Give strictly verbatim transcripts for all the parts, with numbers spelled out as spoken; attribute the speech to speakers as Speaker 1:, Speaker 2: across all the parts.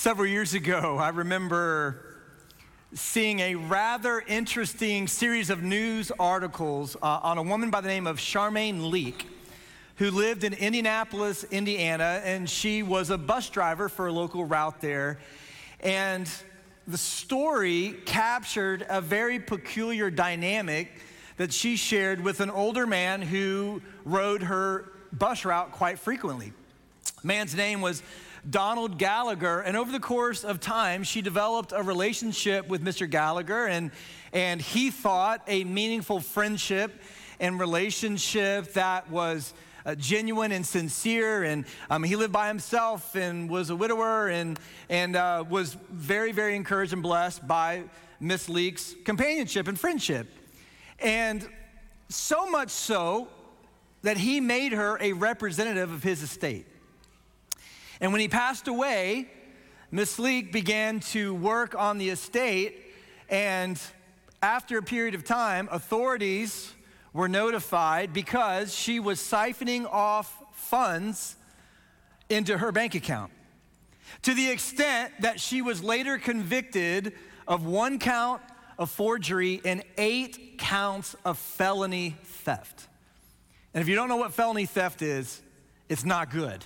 Speaker 1: Several years ago, I remember seeing a rather interesting series of news articles uh, on a woman by the name of Charmaine Leak, who lived in Indianapolis, Indiana, and she was a bus driver for a local route there. And the story captured a very peculiar dynamic that she shared with an older man who rode her bus route quite frequently. Man's name was Donald Gallagher, and over the course of time, she developed a relationship with Mister Gallagher, and, and he thought a meaningful friendship and relationship that was uh, genuine and sincere, and um, he lived by himself and was a widower, and, and uh, was very, very encouraged and blessed by Miss Leak's companionship and friendship. And so much so that he made her a representative of his estate. And when he passed away, Miss Leak began to work on the estate, and after a period of time, authorities were notified because she was siphoning off funds into her bank account, to the extent that she was later convicted of one count of forgery and eight counts of felony theft. And if you don't know what felony theft is, it's not good.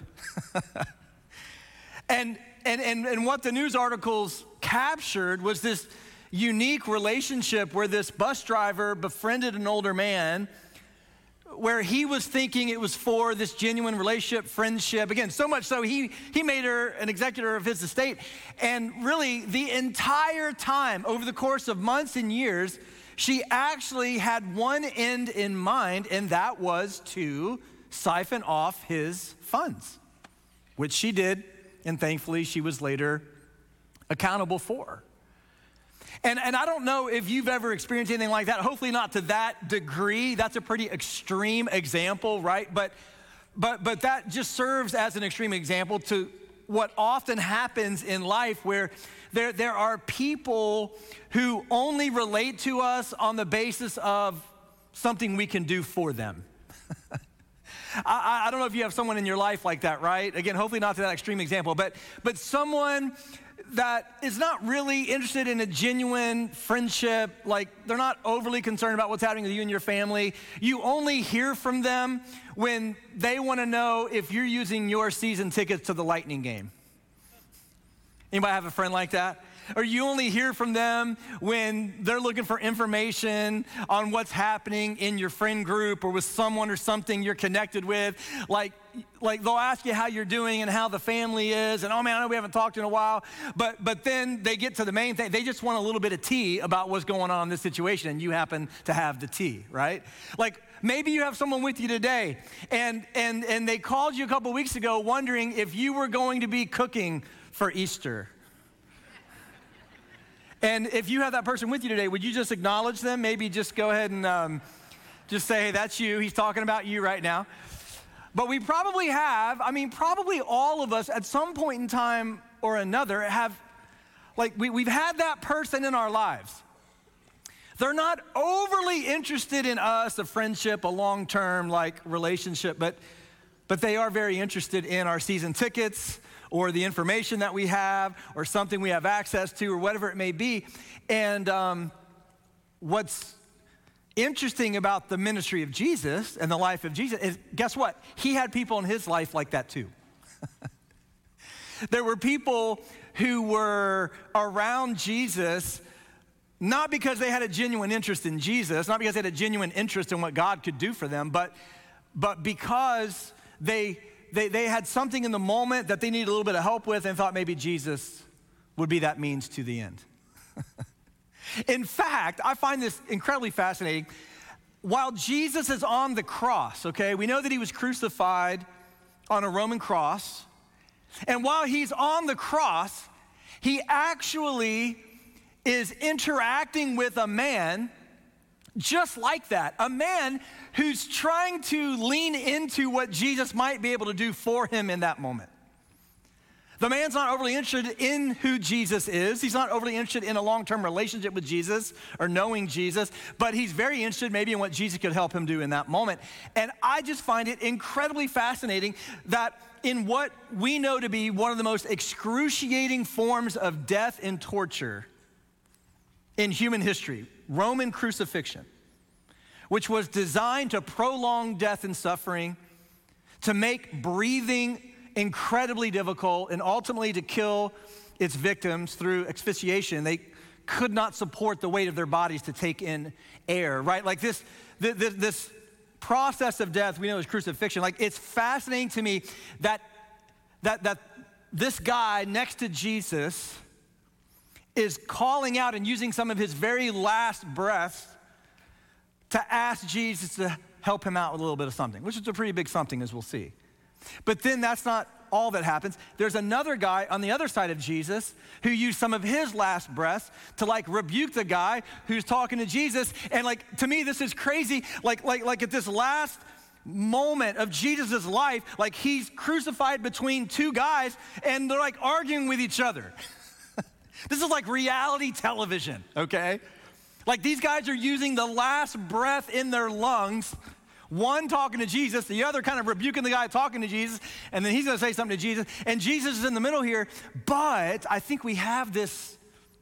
Speaker 1: And, and, and, and what the news articles captured was this unique relationship where this bus driver befriended an older man, where he was thinking it was for this genuine relationship, friendship. Again, so much so he, he made her an executor of his estate. And really, the entire time, over the course of months and years, she actually had one end in mind, and that was to siphon off his funds, which she did. And thankfully, she was later accountable for. And, and I don't know if you've ever experienced anything like that. Hopefully not to that degree. That's a pretty extreme example, right? But, but, but that just serves as an extreme example to what often happens in life, where there, there are people who only relate to us on the basis of something we can do for them. I, I don't know if you have someone in your life like that, right? Again, hopefully not to that extreme example, but but someone that is not really interested in a genuine friendship, like they're not overly concerned about what's happening with you and your family. You only hear from them when they want to know if you're using your season tickets to the Lightning game. Anybody have a friend like that? Or you only hear from them when they're looking for information on what's happening in your friend group or with someone or something you're connected with. Like, like they'll ask you how you're doing and how the family is, and oh man, I know we haven't talked in a while, but but then they get to the main thing. They just want a little bit of tea about what's going on in this situation, and you happen to have the tea, right? Like maybe you have someone with you today, and and and they called you a couple weeks ago wondering if you were going to be cooking for Easter. And if you have that person with you today, would you just acknowledge them? Maybe just go ahead and um, just say, hey, that's you. He's talking about you right now. But we probably have, I mean, probably all of us at some point in time or another have, like, we, we've had that person in our lives. They're not overly interested in us, a friendship, a long-term, like, relationship, but, but they are very interested in our season tickets, or the information that we have, or something we have access to, or whatever it may be. And um, what's interesting about the ministry of Jesus and the life of Jesus is, guess what? He had people in his life like that too. There were people who were around Jesus, not because they had a genuine interest in Jesus, not because they had a genuine interest in what God could do for them, but, but because they They, they had something in the moment that they needed a little bit of help with and thought maybe Jesus would be that means to the end. In fact, I find this incredibly fascinating. While Jesus is on the cross, okay, we know that he was crucified on a Roman cross. And while he's on the cross, he actually is interacting with a man just like that, a man who's trying to lean into what Jesus might be able to do for him in that moment. The man's not overly interested in who Jesus is. He's not overly interested in a long-term relationship with Jesus or knowing Jesus, but he's very interested maybe in what Jesus could help him do in that moment. And I just find it incredibly fascinating that in what we know to be one of the most excruciating forms of death and torture in human history, Roman crucifixion, which was designed to prolong death and suffering, to make breathing incredibly difficult, and ultimately to kill its victims through asphyxiation. They could not support the weight of their bodies to take in air, right? Like this, this, this process of death we know is crucifixion. Like, it's fascinating to me that, that, that this guy next to Jesus is calling out and using some of his very last breaths to ask Jesus to help him out with a little bit of something, which is a pretty big something, as we'll see. But then that's not all that happens. There's another guy on the other side of Jesus who used some of his last breaths to like rebuke the guy who's talking to Jesus. And like, to me, this is crazy. Like, like, like at this last moment of Jesus' life, like he's crucified between two guys and they're like arguing with each other. This is like reality television, okay? Like, these guys are using the last breath in their lungs, one talking to Jesus, the other kind of rebuking the guy talking to Jesus, and then he's gonna say something to Jesus, and Jesus is in the middle here. But I think we have this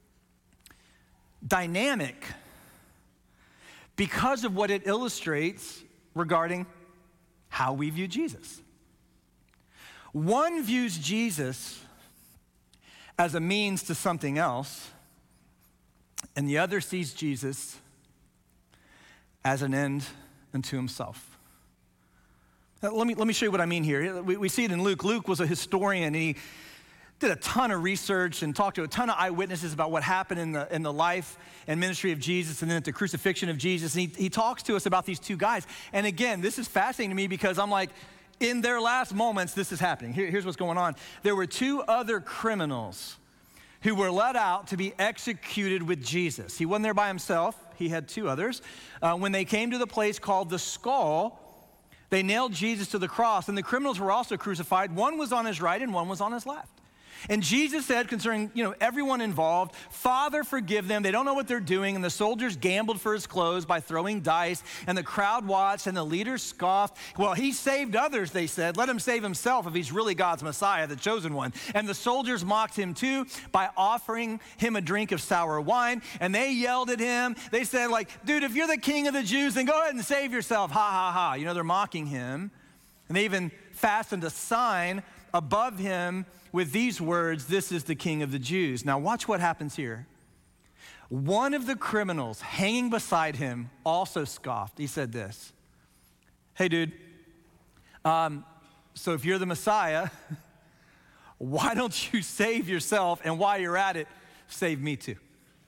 Speaker 1: dynamic because of what it illustrates regarding how we view Jesus. One views Jesus as a means to something else, and the other sees Jesus as an end unto himself. Now, let me, let me show you what I mean here. We, we see it in Luke. Luke was a historian, and he did a ton of research and talked to a ton of eyewitnesses about what happened in the, in the life and ministry of Jesus, and then at the crucifixion of Jesus. And he, he talks to us about these two guys. And again, this is fascinating to me because I'm like, in their last moments, this is happening. Here, here's what's going on. There were two other criminals who were let out to be executed with Jesus. He wasn't there by himself. He had two others. Uh, when they came to the place called the Skull, they nailed Jesus to the cross, and the criminals were also crucified. One was on his right and one was on his left. And Jesus said concerning, you know, everyone involved, Father, forgive them. They don't know what they're doing. And the soldiers gambled for his clothes by throwing dice, and the crowd watched, and the leaders scoffed. Well, he saved others, they said. Let him save himself if he's really God's Messiah, the chosen one. And the soldiers mocked him too by offering him a drink of sour wine. And they yelled at him. They said, like, dude, if you're the king of the Jews, then go ahead and save yourself. Ha, ha, ha. You know, they're mocking him. And they even fastened a sign above him with these words, "This is the King of the Jews." Now watch what happens here. One of the criminals hanging beside him also scoffed. He said this, "Hey dude, um, so if you're the Messiah, why don't you save yourself, and while you're at it, save me too?"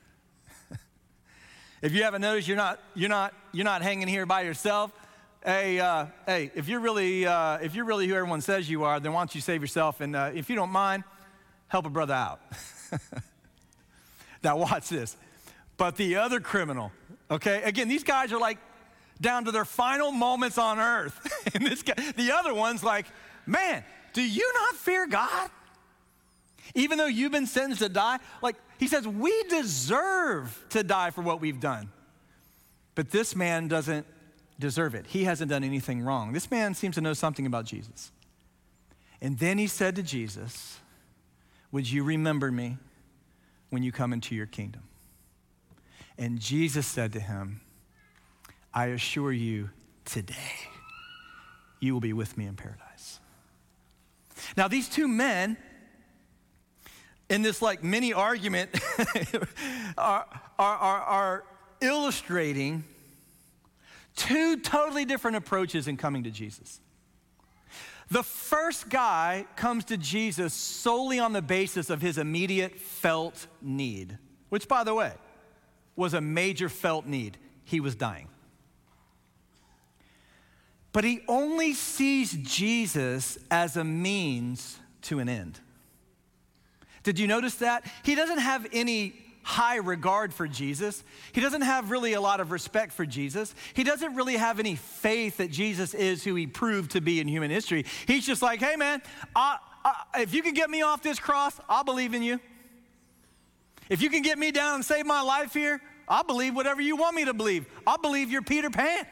Speaker 1: If you haven't noticed, you're not, you're not, you're not hanging here by yourself. Hey, uh, hey, if you're really, uh, if you're really who everyone says you are, then why don't you save yourself? And uh, if you don't mind, help a brother out. Now watch this. But the other criminal, okay, again, these guys are like down to their final moments on earth. And this guy, the other one's like, man, do you not fear God? Even though you've been sentenced to die, like he says, we deserve to die for what we've done. But this man doesn't deserve it. He hasn't done anything wrong. This man seems to know something about Jesus. And then he said to Jesus, would you remember me when you come into your kingdom? And Jesus said to him, I assure you today, you will be with me in paradise. Now these two men in this like mini argument are, are, are, are illustrating two totally different approaches in coming to Jesus. The first guy comes to Jesus solely on the basis of his immediate felt need, which, by the way, was a major felt need. He was dying. But he only sees Jesus as a means to an end. Did you notice that? He doesn't have any high regard for Jesus. He doesn't have really a lot of respect for Jesus. He doesn't really have any faith that Jesus is who he proved to be in human history. He's just like, hey man, I, I, if you can get me off this cross, I'll believe in you. If you can get me down and save my life here, I'll believe whatever you want me to believe. I'll believe you're Peter Pan.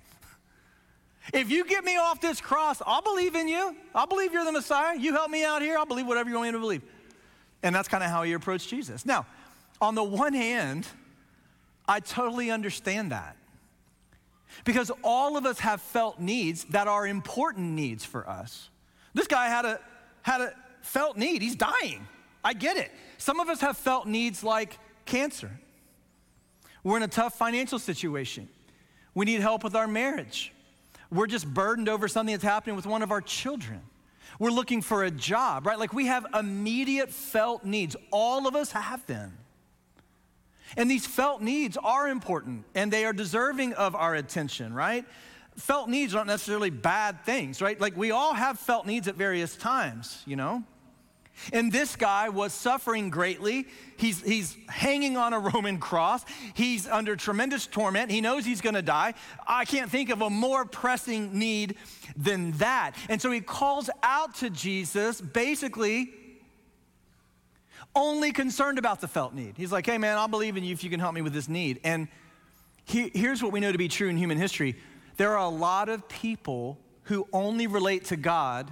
Speaker 1: If you get me off this cross, I'll believe in you. I'll believe you're the Messiah. You help me out here, I'll believe whatever you want me to believe. And that's kind of how he approached Jesus. Now, on the one hand, I totally understand that. Because all of us have felt needs that are important needs for us. This guy had a, had a felt need. He's dying. I get it. Some of us have felt needs like cancer. We're in a tough financial situation. We need help with our marriage. We're just burdened over something that's happening with one of our children. We're looking for a job, right? Like we have immediate felt needs. All of us have them. And these felt needs are important and they are deserving of our attention, right? Felt needs aren't necessarily bad things, right? Like we all have felt needs at various times, you know? And this guy was suffering greatly. He's, he's hanging on a Roman cross. He's under tremendous torment. He knows he's gonna die. I can't think of a more pressing need than that. And so he calls out to Jesus, basically only concerned about the felt need. He's like, hey man, I'll believe in you if you can help me with this need. And he, here's what we know to be true in human history. There are a lot of people who only relate to God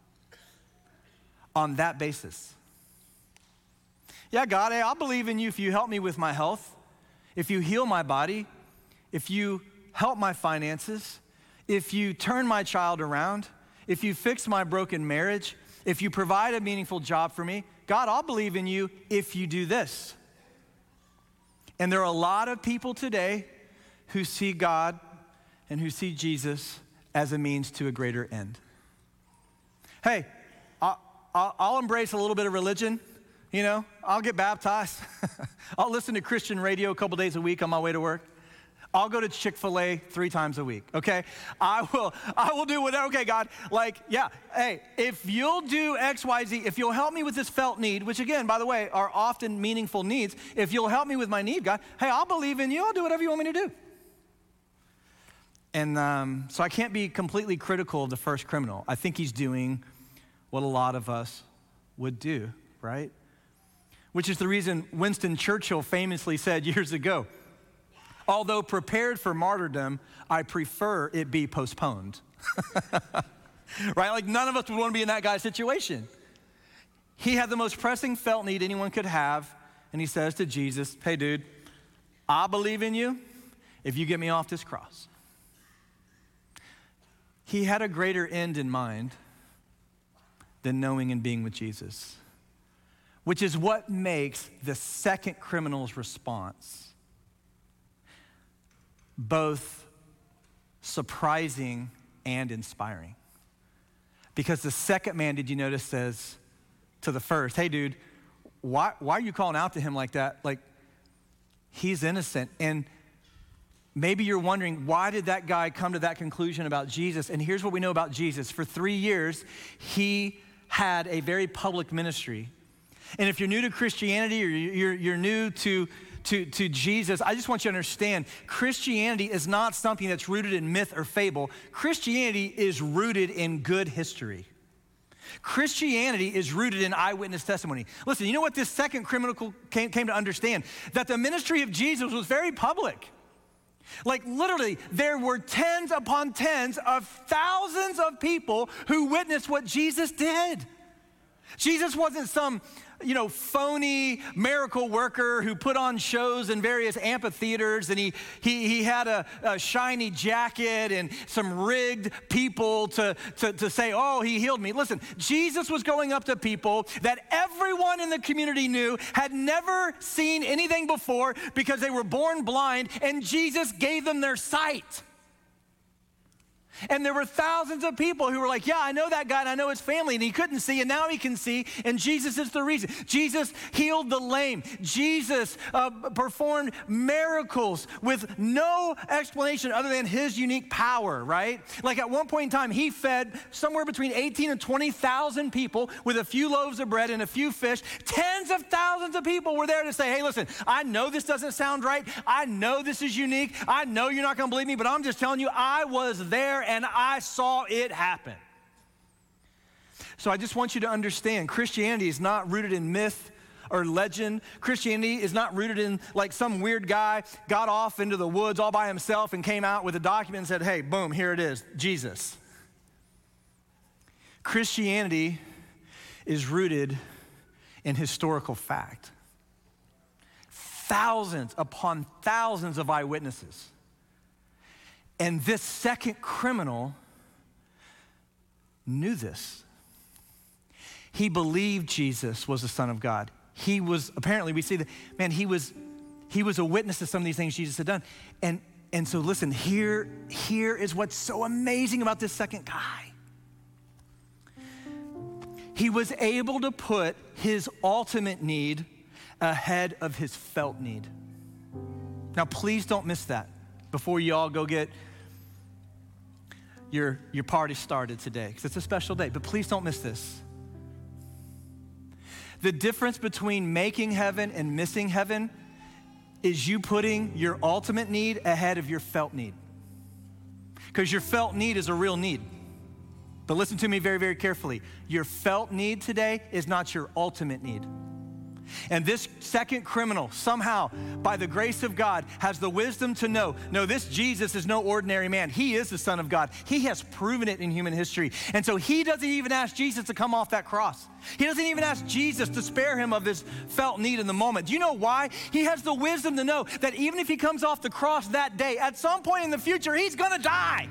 Speaker 1: on that basis. Yeah, God, hey, I'll believe in you if you help me with my health, if you heal my body, if you help my finances, if you turn my child around, if you fix my broken marriage, if you provide a meaningful job for me. God, I'll believe in you if you do this. And there are a lot of people today who see God and who see Jesus as a means to a greater end. Hey, I'll, I'll embrace a little bit of religion, you know, I'll get baptized. I'll listen to Christian radio a couple days a week on my way to work. I'll go to Chick-fil-A three times a week, okay? I will, I will do whatever, okay, God, like, yeah, hey, if you'll do X, Y, Z, if you'll help me with this felt need, which again, by the way, are often meaningful needs, if you'll help me with my need, God, hey, I'll believe in you, I'll do whatever you want me to do. And um, so I can't be completely critical of the first criminal. I think he's doing what a lot of us would do, right? Which is the reason Winston Churchill famously said years ago, although prepared for martyrdom, I prefer it be postponed. Right? Like none of us would want to be in that guy's situation. He had the most pressing felt need anyone could have, and he says to Jesus, hey dude, I believe in you if you get me off this cross. He had a greater end in mind than knowing and being with Jesus, which is what makes the second criminal's response both surprising and inspiring. Because the second man, did you notice, says to the first, hey dude, why, why are you calling out to him like that? Like, he's innocent. And maybe you're wondering, why did that guy come to that conclusion about Jesus? And here's what we know about Jesus. For three years, he had a very public ministry. And if you're new to Christianity or you're, you're new to, to, to Jesus, I just want you to understand, Christianity is not something that's rooted in myth or fable. Christianity is rooted in good history. Christianity is rooted in eyewitness testimony. Listen, you know what this second criminal came, came to understand? That the ministry of Jesus was very public. Like literally, there were tens upon tens of thousands of people who witnessed what Jesus did. Jesus wasn't some, you know, phony miracle worker who put on shows in various amphitheaters and he he, he had a, a shiny jacket and some rigged people to, to, to say, oh, he healed me. Listen, Jesus was going up to people that everyone in the community knew had never seen anything before because they were born blind, and Jesus gave them their sight. And there were thousands of people who were like, yeah, I know that guy and I know his family, and he couldn't see and now he can see, and Jesus is the reason. Jesus healed the lame. Jesus uh, performed miracles with no explanation other than his unique power, right? Like at one point in time, he fed somewhere between eighteen and twenty thousand people with a few loaves of bread and a few fish. Tens of thousands of people were there to say, hey, listen, I know this doesn't sound right. I know this is unique. I know you're not gonna believe me, but I'm just telling you, I was there and I saw it happen. So I just want you to understand, Christianity is not rooted in myth or legend. Christianity is not rooted in like some weird guy got off into the woods all by himself and came out with a document and said, hey, boom, here it is, Jesus. Christianity is rooted in historical fact. Thousands upon thousands of eyewitnesses. And this second criminal knew this. He believed Jesus was the Son of God. He was, apparently we see that, man, he was he was a witness to some of these things Jesus had done. And, and so listen, here, here is what's so amazing about this second guy. He was able to put his ultimate need ahead of his felt need. Now, please don't miss that before you all go get your, your party started today, because it's a special day, but please don't miss this. The difference between making heaven and missing heaven is you putting your ultimate need ahead of your felt need. Because your felt need is a real need. But listen to me very, very carefully. Your felt need today is not your ultimate need. And this second criminal, somehow, by the grace of God, has the wisdom to know, no, this Jesus is no ordinary man. He is the Son of God. He has proven it in human history. And so he doesn't even ask Jesus to come off that cross. He doesn't even ask Jesus to spare him of his felt need in the moment. Do you know why? He has the wisdom to know that even if he comes off the cross that day, at some point in the future, he's gonna die.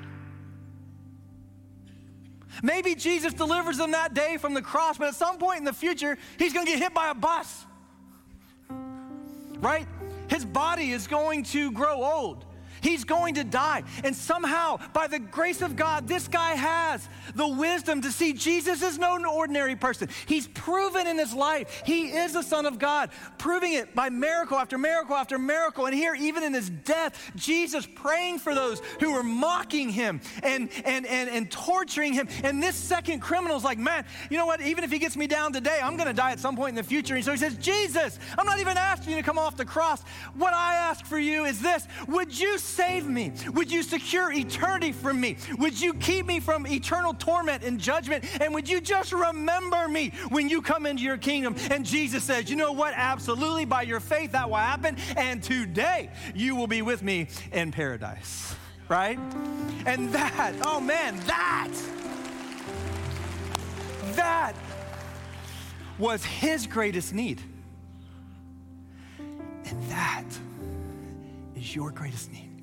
Speaker 1: Maybe Jesus delivers him that day from the cross, but at some point in the future, he's gonna get hit by a bus. Right? His body is going to grow old. He's going to die. And somehow, by the grace of God, this guy has the wisdom to see Jesus is no ordinary person. He's proven in his life he is the Son of God, proving it by miracle after miracle after miracle. And here, even in his death, Jesus praying for those who were mocking him and, and, and, and torturing him. And this second criminal is like, man, you know what? Even if he gets me down today, I'm going to die at some point in the future. And so he says, Jesus, I'm not even asking you to come off the cross. What I ask for you is this. Would you save me? Would you secure eternity from me? Would you keep me from eternal torment and judgment? And would you just remember me when you come into your kingdom? And Jesus says, you know what? Absolutely, by your faith that will happen. And today you will be with me in paradise, right? And that, oh man, that, that was his greatest need. And that is your greatest need.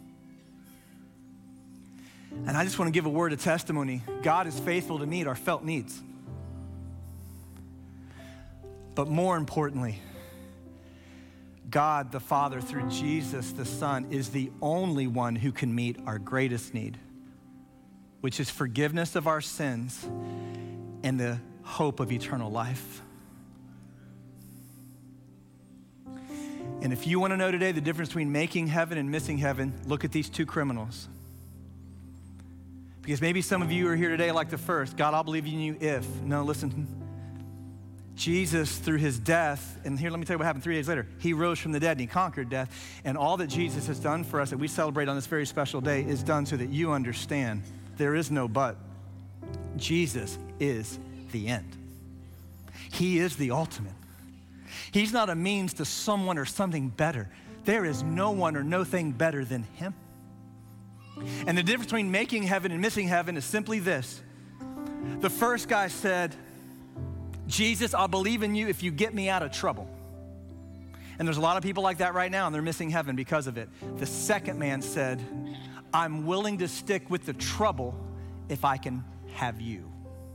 Speaker 1: And I just want to give a word of testimony. God is faithful to meet our felt needs. But more importantly, God the Father through Jesus the Son is the only one who can meet our greatest need, which is forgiveness of our sins and the hope of eternal life. And if you want to know today the difference between making heaven and missing heaven, look at these two criminals. Because maybe some of you are here today like the first. God, I'll believe in you if. No, listen. Jesus, through his death, and here, let me tell you what happened three days later. He rose from the dead and he conquered death. And all that Jesus has done for us that we celebrate on this very special day is done so that you understand there is no but. Jesus is the end. He is the ultimate. He's not a means to someone or something better. There is no one or no thing better than him. And the difference between making heaven and missing heaven is simply this. The first guy said, Jesus, I'll believe in you if you get me out of trouble. And there's a lot of people like that right now, and they're missing heaven because of it. The second man said, I'm willing to stick with the trouble if I can have you.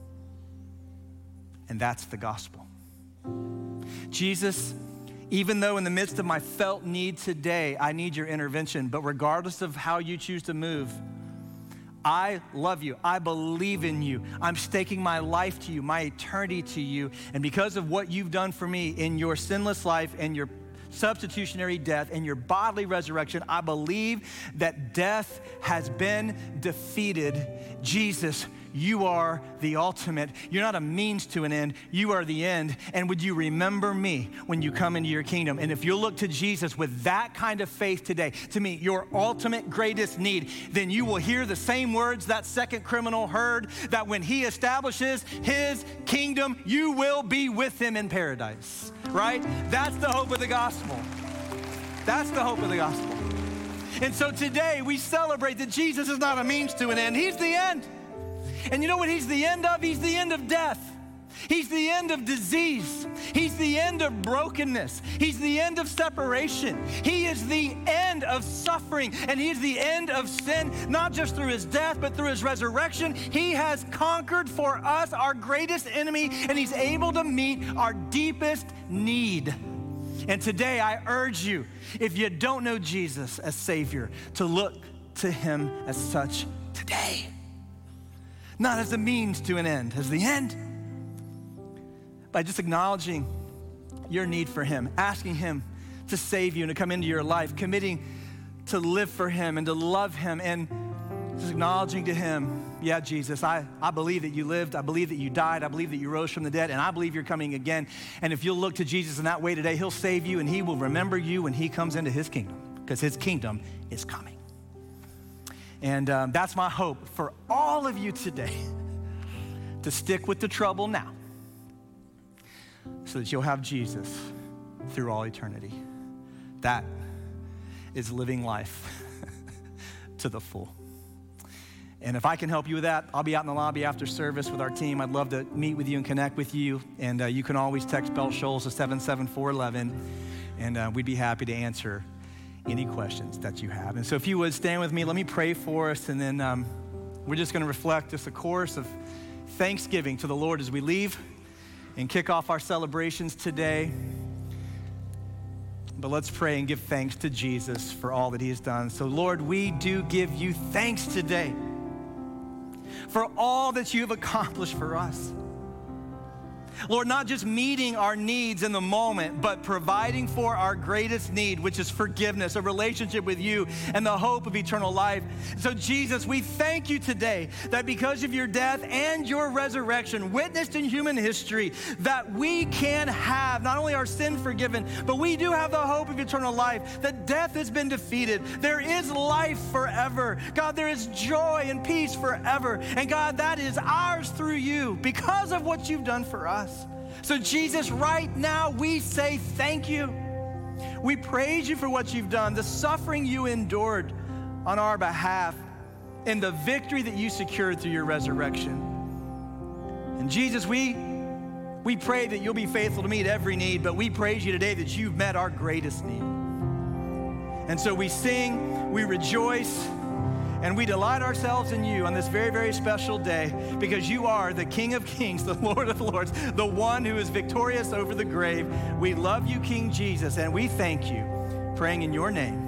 Speaker 1: And that's the gospel. Jesus, even though in the midst of my felt need today, I need your intervention, but regardless of how you choose to move, I love you. I believe in you. I'm staking my life to you, my eternity to you. And because of what you've done for me in your sinless life and your substitutionary death and your bodily resurrection, I believe that death has been defeated. Jesus, you are the ultimate. You're not a means to an end. You are the end. And would you remember me when you come into your kingdom? And if you look to Jesus with that kind of faith today, to me, your ultimate greatest need, then you will hear the same words that second criminal heard, that when he establishes his kingdom, you will be with him in paradise, right? That's the hope of the gospel. That's the hope of the gospel. And so today we celebrate that Jesus is not a means to an end. He's the end. And you know what he's the end of? He's the end of death. He's the end of disease. He's the end of brokenness. He's the end of separation. He is the end of suffering. And he is the end of sin, not just through his death, but through his resurrection. He has conquered for us our greatest enemy, and he's able to meet our deepest need. And today I urge you, if you don't know Jesus as Savior, to look to him as such today. Not as a means to an end, as the end. By just acknowledging your need for him, asking him to save you and to come into your life, committing to live for him and to love him, and just acknowledging to him, yeah, Jesus, I, I believe that you lived, I believe that you died, I believe that you rose from the dead, and I believe you're coming again. And if you'll look to Jesus in that way today, he'll save you and he will remember you when he comes into his kingdom, because his kingdom is coming. And um, that's my hope for all of you today, to stick with the trouble now so that you'll have Jesus through all eternity. That is living life to the full. And if I can help you with that, I'll be out in the lobby after service with our team. I'd love to meet with you and connect with you. And uh, you can always text Belt Shoals to seven seven four one one, and uh, we'd be happy to answer any questions that you have. And so if you would stand with me, let me pray for us, and then um, we're just gonna reflect just a course of thanksgiving to the Lord as we leave and kick off our celebrations today. But let's pray and give thanks to Jesus for all that he has done. So Lord, we do give you thanks today for all that you have accomplished for us. Lord, not just meeting our needs in the moment, but providing for our greatest need, which is forgiveness, a relationship with you, and the hope of eternal life. So Jesus, we thank you today that because of your death and your resurrection, witnessed in human history, that we can have not only our sin forgiven, but we do have the hope of eternal life, that death has been defeated. There is life forever. God, there is joy and peace forever. And God, that is ours through you because of what you've done for us. So Jesus, right now we say thank you. We praise you for what you've done, the suffering you endured on our behalf, and the victory that you secured through your resurrection. And Jesus, we, we pray that you'll be faithful to meet every need, but we praise you today that you've met our greatest need. And so we sing, we rejoice, and we delight ourselves in you on this very, very special day, because you are the King of Kings, the Lord of Lords, the one who is victorious over the grave. We love you, King Jesus, and we thank you, praying in your name.